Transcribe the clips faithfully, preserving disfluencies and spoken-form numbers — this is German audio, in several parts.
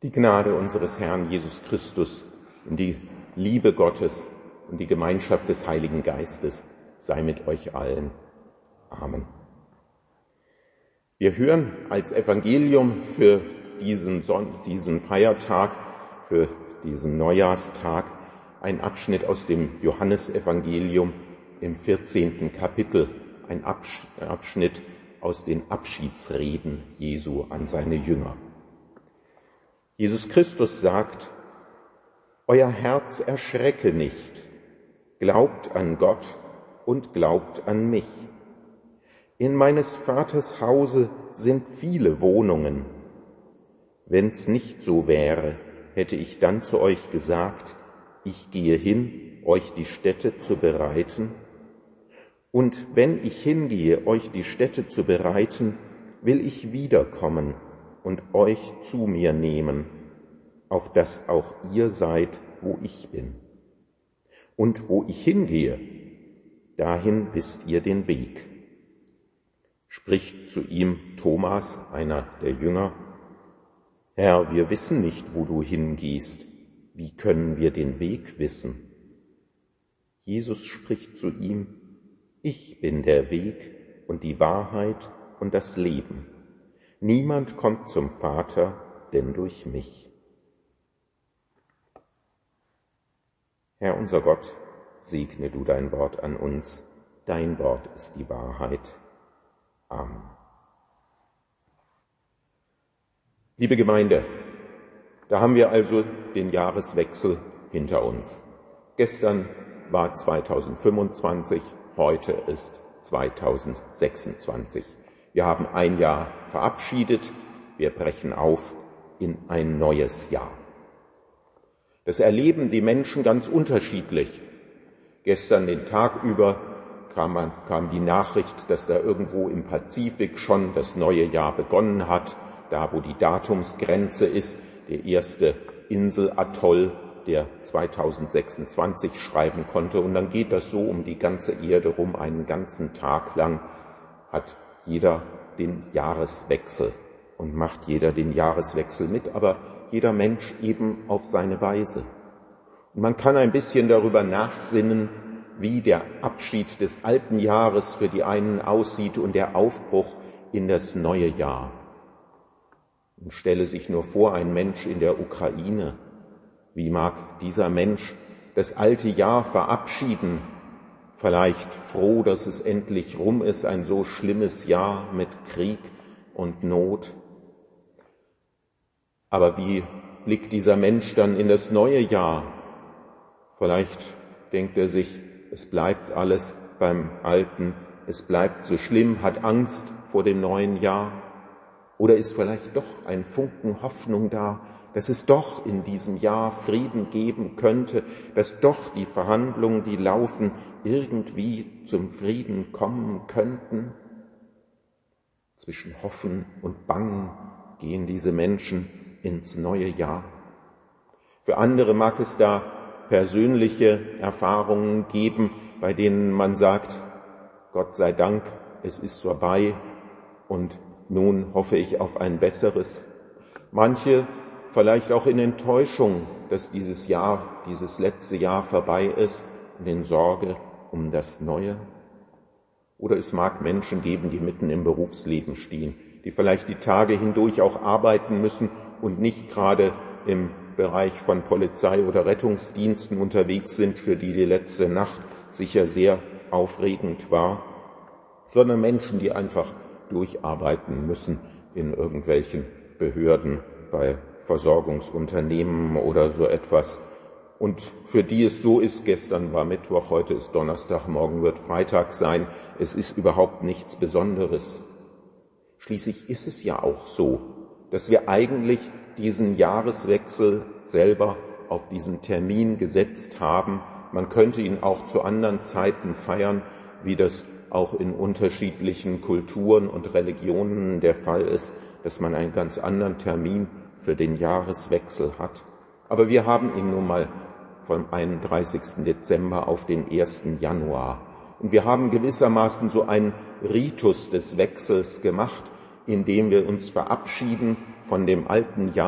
Die Gnade unseres Herrn Jesus Christus und die Liebe Gottes und die Gemeinschaft des Heiligen Geistes sei mit euch allen. Amen. Wir hören als Evangelium für diesen, Son- diesen Feiertag, für diesen Neujahrstag, einen Abschnitt aus dem Johannesevangelium im vierzehnten Kapitel, ein Abschnitt aus den Abschiedsreden Jesu an seine Jünger. Jesus Christus sagt: Euer Herz erschrecke nicht, glaubt an Gott und glaubt an mich. In meines Vaters Hause sind viele Wohnungen. Wenn's nicht so wäre, hätte ich dann zu euch gesagt, ich gehe hin, euch die Stätte zu bereiten. Und wenn ich hingehe, euch die Stätte zu bereiten, will ich wiederkommen und euch zu mir nehmen, auf dass auch ihr seid, wo ich bin. Und wo ich hingehe, dahin wisst ihr den Weg. Spricht zu ihm Thomas, einer der Jünger: Herr, wir wissen nicht, wo du hingehst. Wie können wir den Weg wissen? Jesus spricht zu ihm: Ich bin der Weg und die Wahrheit und das Leben. Niemand kommt zum Vater, denn durch mich. Herr unser Gott, segne du dein Wort an uns. Dein Wort ist die Wahrheit. Amen. Liebe Gemeinde, da haben wir also den Jahreswechsel hinter uns. Gestern war zweitausendfünfundzwanzig, heute ist zweitausendsechsundzwanzig. Wir haben ein Jahr verabschiedet, wir brechen auf in ein neues Jahr. Das erleben die Menschen ganz unterschiedlich. Gestern den Tag über kam, man, kam die Nachricht, dass da irgendwo im Pazifik schon das neue Jahr begonnen hat, da wo die Datumsgrenze ist, der erste Inselatoll, der zweitausendsechsundzwanzig schreiben konnte. Und dann geht das so um die ganze Erde rum, einen ganzen Tag lang hat jeder den Jahreswechsel und macht jeder den Jahreswechsel mit, aber jeder Mensch eben auf seine Weise. Und man kann ein bisschen darüber nachsinnen, wie der Abschied des alten Jahres für die einen aussieht und der Aufbruch in das neue Jahr. Und stelle sich nur vor, ein Mensch in der Ukraine. Wie mag dieser Mensch das alte Jahr verabschieden? Vielleicht froh, dass es endlich rum ist, ein so schlimmes Jahr mit Krieg und Not. Aber wie blickt dieser Mensch dann in das neue Jahr? Vielleicht denkt er sich, es bleibt alles beim Alten, es bleibt so schlimm, hat Angst vor dem neuen Jahr. Oder ist vielleicht doch ein Funken Hoffnung da, dass es doch in diesem Jahr Frieden geben könnte, dass doch die Verhandlungen, die laufen, irgendwie zum Frieden kommen könnten? Zwischen Hoffen und Bangen gehen diese Menschen ins neue Jahr. Für andere mag es da persönliche Erfahrungen geben, bei denen man sagt, Gott sei Dank, es ist vorbei und nun hoffe ich auf ein besseres. Manche vielleicht auch in Enttäuschung, dass dieses Jahr, dieses letzte Jahr vorbei ist, und in Sorge um das Neue. Oder es mag Menschen geben, die mitten im Berufsleben stehen, die vielleicht die Tage hindurch auch arbeiten müssen und nicht gerade im Bereich von Polizei oder Rettungsdiensten unterwegs sind, für die die letzte Nacht sicher sehr aufregend war, sondern Menschen, die einfach durcharbeiten müssen in irgendwelchen Behörden, bei Versorgungsunternehmen oder so etwas. Und für die es so ist, gestern war Mittwoch, heute ist Donnerstag, morgen wird Freitag sein, es ist überhaupt nichts Besonderes. Schließlich ist es ja auch so, dass wir eigentlich diesen Jahreswechsel selber auf diesen Termin gesetzt haben. Man könnte ihn auch zu anderen Zeiten feiern, wie das auch in unterschiedlichen Kulturen und Religionen der Fall ist, dass man einen ganz anderen Termin für den Jahreswechsel hat. Aber wir haben ihn nun mal vom einunddreißigsten Dezember auf den ersten Januar. Und wir haben gewissermaßen so einen Ritus des Wechsels gemacht, indem wir uns verabschieden von dem alten Jahr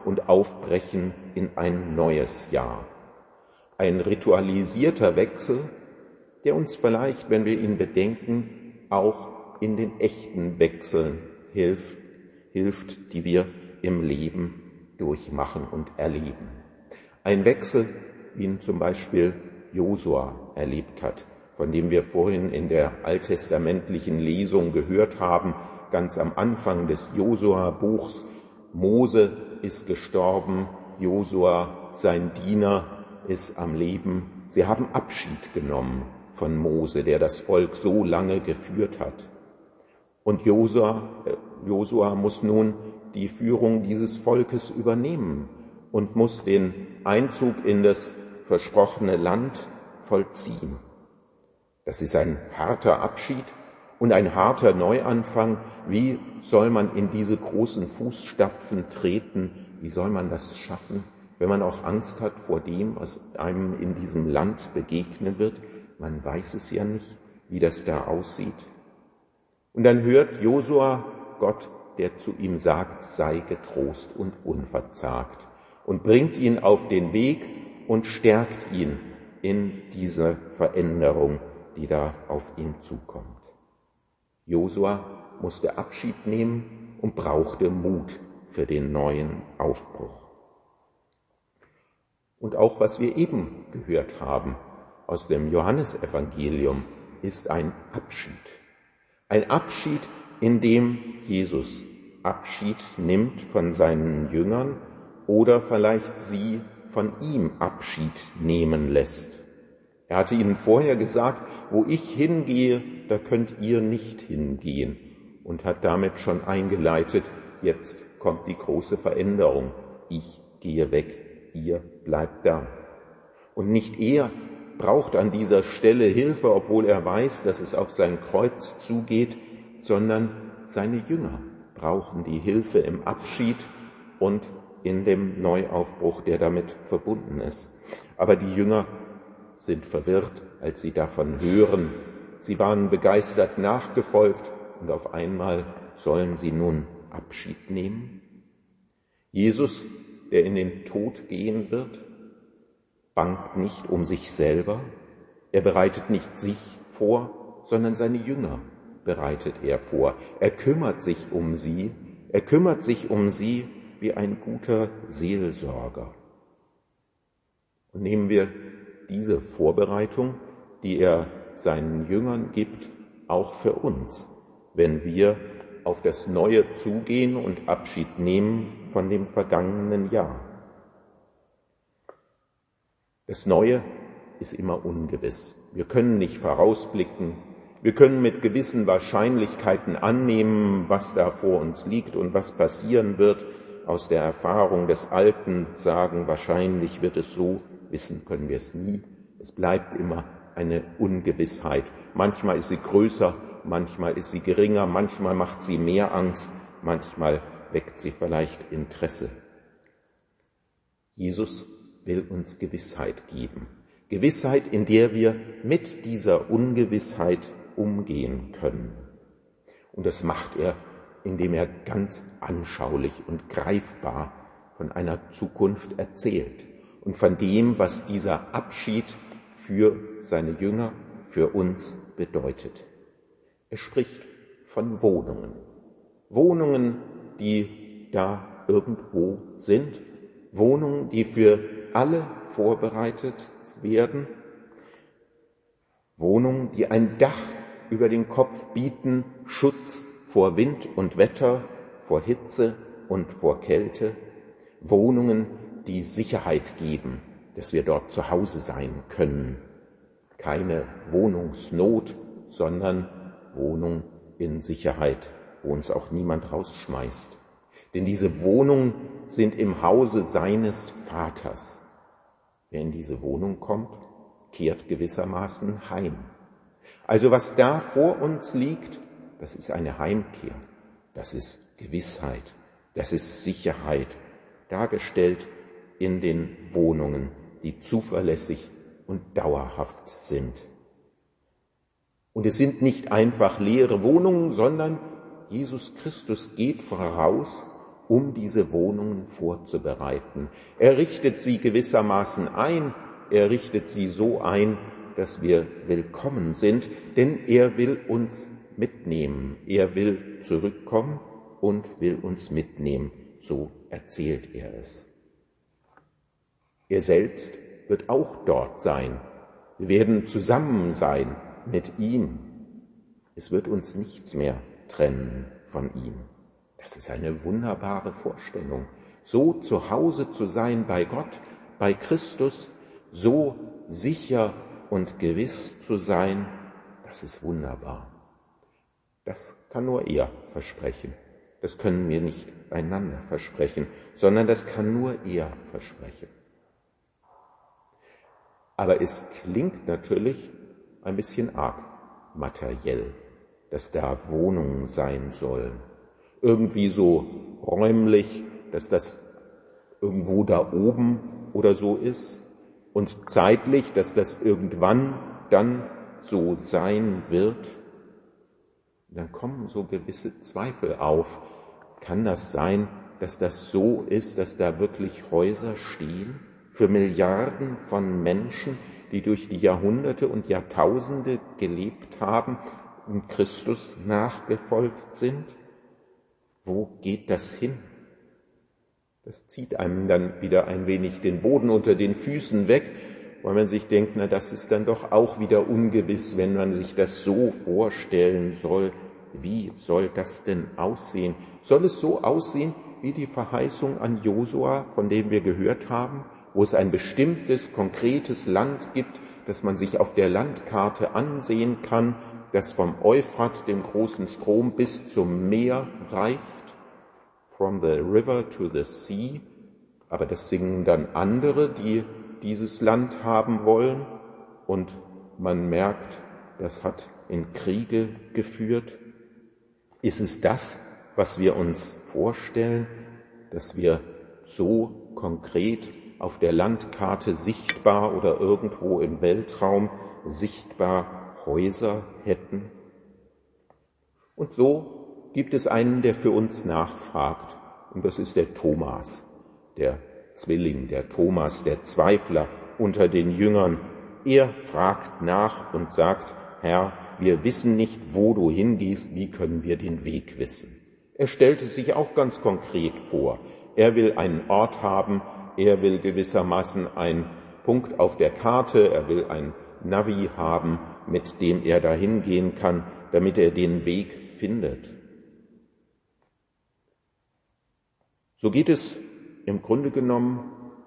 und aufbrechen in ein neues Jahr. Ein ritualisierter Wechsel, der uns vielleicht, wenn wir ihn bedenken, auch in den echten Wechseln hilft, hilft, die wir im Leben durchmachen und erleben. Ein Wechsel, wie ihn zum Beispiel Josua erlebt hat, von dem wir vorhin in der alttestamentlichen Lesung gehört haben, ganz am Anfang des Josua-Buchs. Mose ist gestorben, Josua, sein Diener, ist am Leben. Sie haben Abschied genommen von Mose, der das Volk so lange geführt hat. Und Josua, äh, Josua muss nun die Führung dieses Volkes übernehmen und muss den Einzug in das versprochene Land vollziehen. Das ist ein harter Abschied und ein harter Neuanfang. Wie soll man in diese großen Fußstapfen treten? Wie soll man das schaffen, wenn man auch Angst hat vor dem, was einem in diesem Land begegnen wird? Man weiß es ja nicht, wie das da aussieht. Und dann hört Josua Gott, der zu ihm sagt, sei getrost und unverzagt, und bringt ihn auf den Weg und stärkt ihn in diese Veränderung, die da auf ihn zukommt. Josua musste Abschied nehmen und brauchte Mut für den neuen Aufbruch. Und auch was wir eben gehört haben aus dem Johannesevangelium ist ein Abschied. Ein Abschied, in dem Jesus Abschied nimmt von seinen Jüngern oder vielleicht sie von ihm Abschied nehmen lässt. Er hatte ihnen vorher gesagt, wo ich hingehe, da könnt ihr nicht hingehen, und hat damit schon eingeleitet, jetzt kommt die große Veränderung. Ich gehe weg, ihr bleibt da. Und nicht er braucht an dieser Stelle Hilfe, obwohl er weiß, dass es auf sein Kreuz zugeht, sondern seine Jünger brauchen die Hilfe im Abschied und in dem Neuaufbruch, der damit verbunden ist. Aber die Jünger sind verwirrt, als sie davon hören. Sie waren begeistert nachgefolgt und auf einmal sollen sie nun Abschied nehmen. Jesus, der in den Tod gehen wird, bangt nicht um sich selber. Er bereitet nicht sich vor, sondern seine Jünger bereitet er vor. Er kümmert sich um sie. Er kümmert sich um sie wie ein guter Seelsorger. Und nehmen wir diese Vorbereitung, die er seinen Jüngern gibt, auch für uns, wenn wir auf das Neue zugehen und Abschied nehmen von dem vergangenen Jahr. Das Neue ist immer ungewiss. Wir können nicht vorausblicken. Wir können mit gewissen Wahrscheinlichkeiten annehmen, was da vor uns liegt und was passieren wird. Aus der Erfahrung des Alten sagen, wahrscheinlich wird es so, wissen können wir es nie. Es bleibt immer eine Ungewissheit. Manchmal ist sie größer, manchmal ist sie geringer, manchmal macht sie mehr Angst, manchmal weckt sie vielleicht Interesse. Jesus will uns Gewissheit geben. Gewissheit, in der wir mit dieser Ungewissheit umgehen können. Und das macht er, indem er ganz anschaulich und greifbar von einer Zukunft erzählt und von dem, was dieser Abschied für seine Jünger, für uns bedeutet. Er spricht von Wohnungen. Wohnungen, die da irgendwo sind. Wohnungen, die für alle vorbereitet werden. Wohnungen, die ein Dach über dem Kopf bieten, Schutz vor Wind und Wetter, vor Hitze und vor Kälte. Wohnungen, die Sicherheit geben, dass wir dort zu Hause sein können. Keine Wohnungsnot, sondern Wohnung in Sicherheit, wo uns auch niemand rausschmeißt. Denn diese Wohnungen sind im Hause seines Vaters. Wer in diese Wohnung kommt, kehrt gewissermaßen heim. Also was da vor uns liegt, das ist eine Heimkehr, das ist Gewissheit, das ist Sicherheit, dargestellt in den Wohnungen, die zuverlässig und dauerhaft sind. Und es sind nicht einfach leere Wohnungen, sondern Jesus Christus geht voraus um diese Wohnungen vorzubereiten. Er richtet sie gewissermaßen ein, er richtet sie so ein, dass wir willkommen sind, denn er will uns mitnehmen. Er will zurückkommen und will uns mitnehmen. So erzählt er es. Er selbst wird auch dort sein. Wir werden zusammen sein mit ihm. Es wird uns nichts mehr trennen von ihm. Das ist eine wunderbare Vorstellung. So zu Hause zu sein bei Gott, bei Christus, so sicher und gewiss zu sein, das ist wunderbar. Das kann nur er versprechen. Das können wir nicht einander versprechen, sondern das kann nur er versprechen. Aber es klingt natürlich ein bisschen arg materiell, dass da Wohnungen sein sollen. Irgendwie so räumlich, dass das irgendwo da oben oder so ist und zeitlich, dass das irgendwann dann so sein wird. Dann kommen so gewisse Zweifel auf. Kann das sein, dass das so ist, dass da wirklich Häuser stehen für Milliarden von Menschen, die durch die Jahrhunderte und Jahrtausende gelebt haben und Christus nachgefolgt sind? Wo geht das hin? Das zieht einem dann wieder ein wenig den Boden unter den Füßen weg, weil man sich denkt, na, das ist dann doch auch wieder ungewiss, wenn man sich das so vorstellen soll. Wie soll das denn aussehen? Soll es so aussehen wie die Verheißung an Josua, von dem wir gehört haben, wo es ein bestimmtes, konkretes Land gibt, das man sich auf der Landkarte ansehen kann, das vom Euphrat, dem großen Strom, bis zum Meer reicht, from the river to the sea. Aber das singen dann andere, die dieses Land haben wollen. Und man merkt, das hat in Kriege geführt. Ist es das, was wir uns vorstellen, dass wir so konkret auf der Landkarte sichtbar oder irgendwo im Weltraum sichtbar Häuser hätten? Und so gibt es einen, der für uns nachfragt, und das ist der Thomas, der Zwilling, der Thomas, der Zweifler unter den Jüngern. Er fragt nach und sagt, Herr, wir wissen nicht, wo du hingehst, wie können wir den Weg wissen? Er stellte sich auch ganz konkret vor. Er will einen Ort haben, er will gewissermaßen einen Punkt auf der Karte, er will ein Navi haben, mit dem er da hingehen kann, damit er den Weg findet. So geht es im Grunde genommen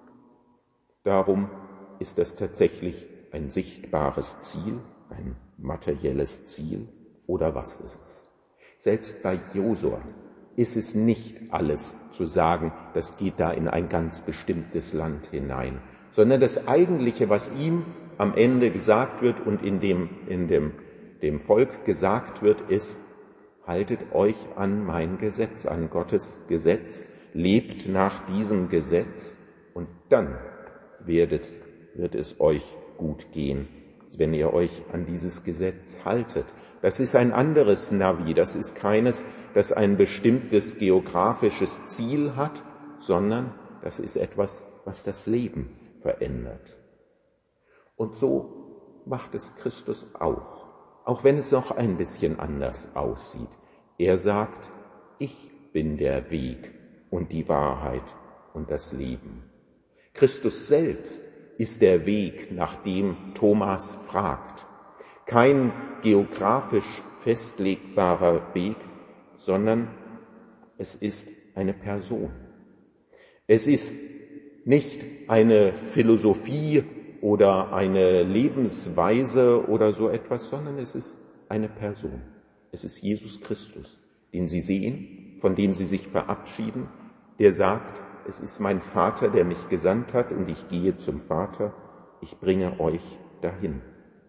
darum, ist das tatsächlich ein sichtbares Ziel, ein materielles Ziel, oder was ist es? Selbst bei Josua ist es nicht alles zu sagen, das geht da in ein ganz bestimmtes Land hinein, sondern das Eigentliche, was ihm am Ende gesagt wird und in dem, in dem, dem Volk gesagt wird, ist, haltet euch an mein Gesetz, an Gottes Gesetz, lebt nach diesem Gesetz und dann werdet, wird es euch gut gehen, wenn ihr euch an dieses Gesetz haltet. Das ist ein anderes Navi, das ist keines, das ein bestimmtes geografisches Ziel hat, sondern das ist etwas, was das Leben verändert. Und so macht es Christus auch, auch wenn es noch ein bisschen anders aussieht. Er sagt, ich bin der Weg und die Wahrheit und das Leben. Christus selbst ist der Weg, nach dem Thomas fragt. Kein geografisch festlegbarer Weg, sondern es ist eine Person. Es ist nicht eine Philosophie oder eine Lebensweise oder so etwas, sondern es ist eine Person. Es ist Jesus Christus, den Sie sehen, von dem Sie sich verabschieden, der sagt, es ist mein Vater, der mich gesandt hat und ich gehe zum Vater, ich bringe euch dahin.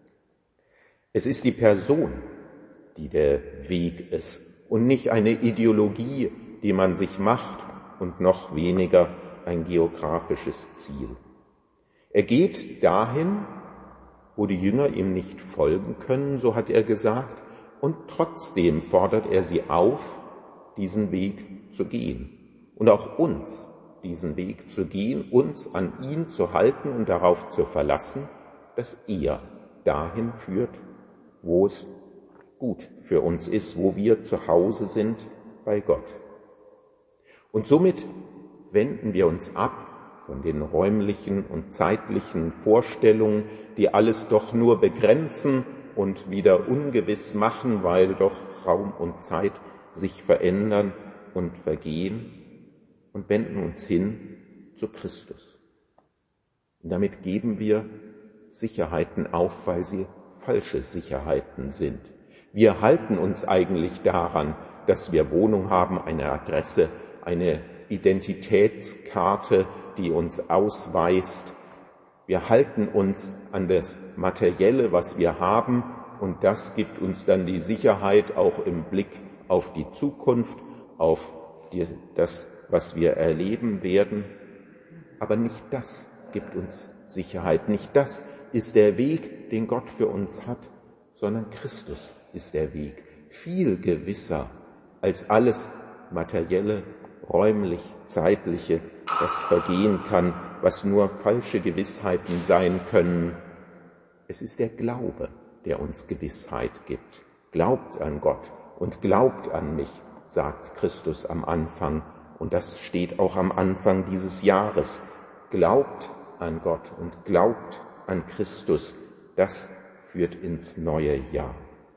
Es ist die Person, die der Weg ist und nicht eine Ideologie, die man sich macht und noch weniger ein geografisches Ziel. Er geht dahin, wo die Jünger ihm nicht folgen können, so hat er gesagt, und trotzdem fordert er sie auf, diesen Weg zu gehen. und auch uns diesen Weg zu gehen, uns an ihn zu halten und darauf zu verlassen, dass er dahin führt, wo es gut für uns ist, wo wir zu Hause sind bei Gott. Und somit wenden wir uns ab von den räumlichen und zeitlichen Vorstellungen, die alles doch nur begrenzen und wieder ungewiss machen, weil doch Raum und Zeit sich verändern und vergehen, und wenden uns hin zu Christus. Und damit geben wir Sicherheiten auf, weil sie falsche Sicherheiten sind. Wir halten uns eigentlich daran, dass wir Wohnung haben, eine Adresse, eine Identitätskarte, die uns ausweist. Wir halten uns an das Materielle, was wir haben, und das gibt uns dann die Sicherheit auch im Blick auf die Zukunft, auf die, das, was wir erleben werden. Aber nicht das gibt uns Sicherheit, nicht das ist der Weg, den Gott für uns hat, sondern Christus ist der Weg. Viel gewisser als alles Materielle, räumlich, zeitliche, das vergehen kann, was nur falsche Gewissheiten sein können. Es ist der Glaube, der uns Gewissheit gibt. Glaubt an Gott und glaubt an mich, sagt Christus am Anfang. Und das steht auch am Anfang dieses Jahres. Glaubt an Gott und glaubt an Christus. Das führt ins neue Jahr.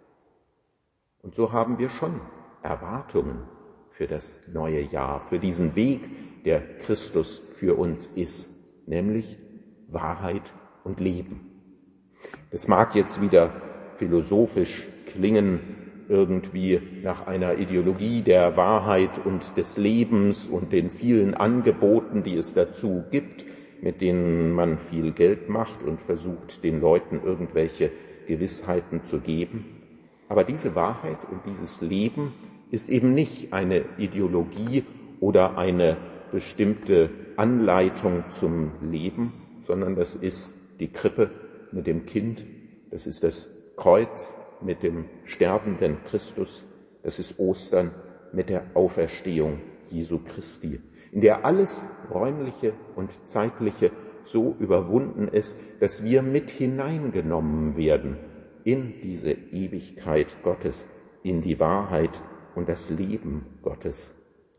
Und so haben wir schon Erwartungen für das neue Jahr, für diesen Weg, der Christus für uns ist, nämlich Wahrheit und Leben. Das mag jetzt wieder philosophisch klingen, irgendwie nach einer Ideologie der Wahrheit und des Lebens und den vielen Angeboten, die es dazu gibt, mit denen man viel Geld macht und versucht, den Leuten irgendwelche Gewissheiten zu geben. Aber diese Wahrheit und dieses Leben ist eben nicht eine Ideologie oder eine bestimmte Anleitung zum Leben, sondern das ist die Krippe mit dem Kind, das ist das Kreuz mit dem sterbenden Christus, das ist Ostern mit der Auferstehung Jesu Christi, in der alles Räumliche und Zeitliche so überwunden ist, dass wir mit hineingenommen werden in diese Ewigkeit Gottes, in die Wahrheit und das Leben Gottes.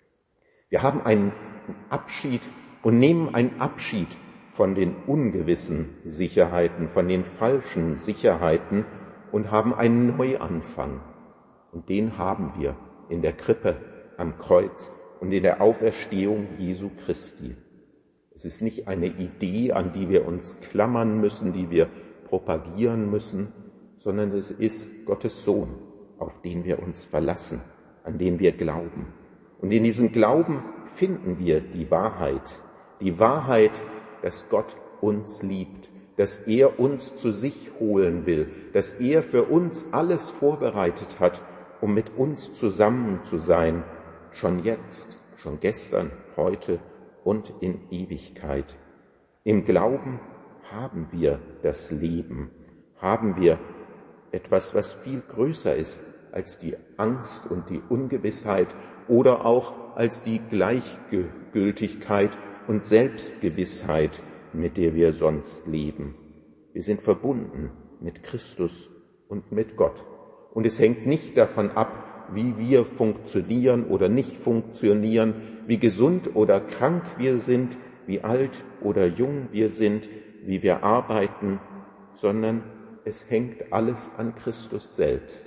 Wir haben einen Abschied und nehmen einen Abschied von den ungewissen Sicherheiten, von den falschen Sicherheiten und haben einen Neuanfang. Und den haben wir in der Krippe am Kreuz und in der Auferstehung Jesu Christi. Es ist nicht eine Idee, an die wir uns klammern müssen, die wir propagieren müssen, sondern es ist Gottes Sohn, auf den wir uns verlassen, an den wir glauben. Und in diesem Glauben finden wir die Wahrheit, die Wahrheit, dass Gott uns liebt, dass er uns zu sich holen will, dass er für uns alles vorbereitet hat, um mit uns zusammen zu sein, schon jetzt, schon gestern, heute und in Ewigkeit. Im Glauben haben wir das Leben, haben wir etwas, was viel größer ist als die Angst und die Ungewissheit oder auch als die Gleichgültigkeit und Selbstgewissheit, mit der wir sonst leben. Wir sind verbunden mit Christus und mit Gott. Und es hängt nicht davon ab, wie wir funktionieren oder nicht funktionieren, wie gesund oder krank wir sind, wie alt oder jung wir sind, wie wir arbeiten, sondern es hängt alles an Christus selbst,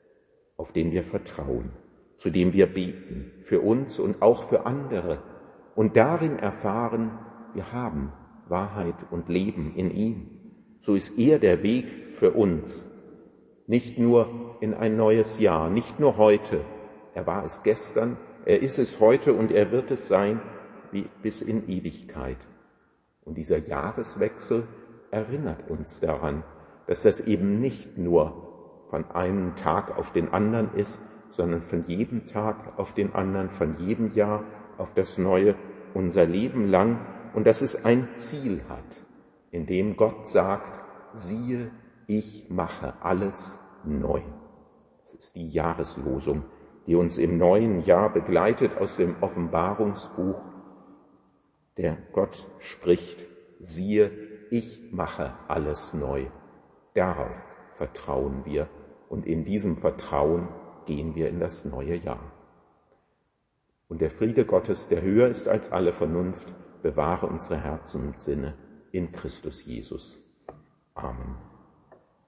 auf den wir vertrauen, zu dem wir beten, für uns und auch für andere und darin erfahren, wir haben Wahrheit und Leben in ihm. So ist er der Weg für uns, nicht nur in ein neues Jahr, nicht nur heute. Er war es gestern, er ist es heute und er wird es sein wie bis in Ewigkeit. Und dieser Jahreswechsel erinnert uns daran, dass das eben nicht nur von einem Tag auf den anderen ist, sondern von jedem Tag auf den anderen, von jedem Jahr auf das Neue, unser Leben lang, und dass es ein Ziel hat, in dem Gott sagt, siehe, ich mache alles neu. Das ist die Jahreslosung, die uns im neuen Jahr begleitet aus dem Offenbarungsbuch. Der Gott spricht, siehe, ich mache alles neu. Darauf vertrauen wir und in diesem Vertrauen gehen wir in das neue Jahr. Und der Friede Gottes, der höher ist als alle Vernunft, bewahre unsere Herzen und Sinne in Christus Jesus. Amen.